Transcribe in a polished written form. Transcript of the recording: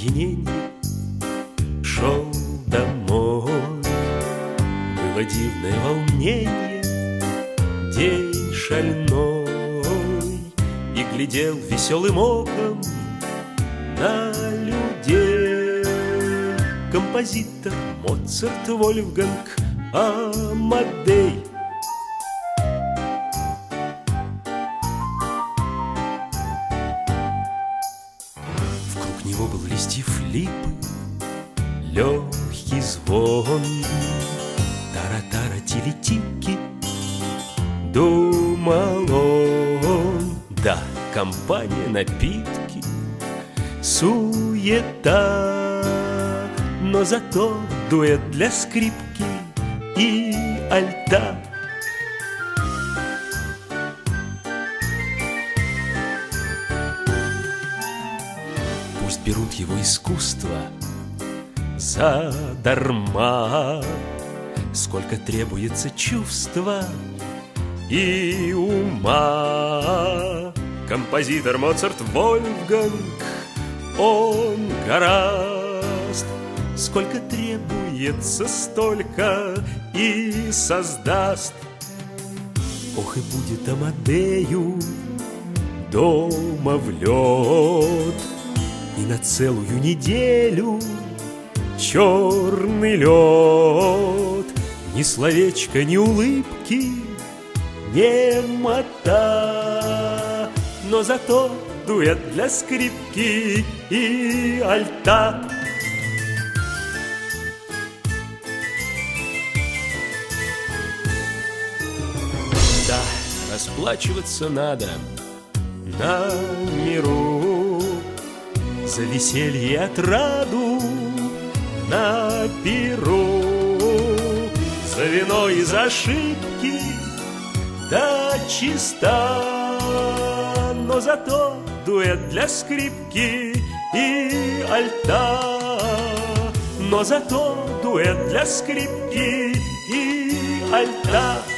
опьяненье шел домой. Было дивное волнение, день шальной, и глядел веселым оком на людей композитор Моцарт, Вольфганг, Амадей. Вокруг него был листьев липы легкий звон. Тара-тара, тили-тики, думал он. Да, компания, напитки, суета, но зато дуэт для скрипки и альта. Пусть берут его искусство задарма, сколько требуется чувства и ума. Композитор Моцарт, Вольфганг, он гораст, сколько требуется, столько и создаст. Ох, и будет Амадею дома в лед, и на целую неделю черный лед. Ни словечка, ни улыбки, немота, но зато дуэт для скрипки и альта. Да, расплачиваться надо на миру за веселье и отраду на пиру, за вино и за ошибки, да чиста, но зато дуэт для скрипки и альта, но зато дуэт для скрипки и альта.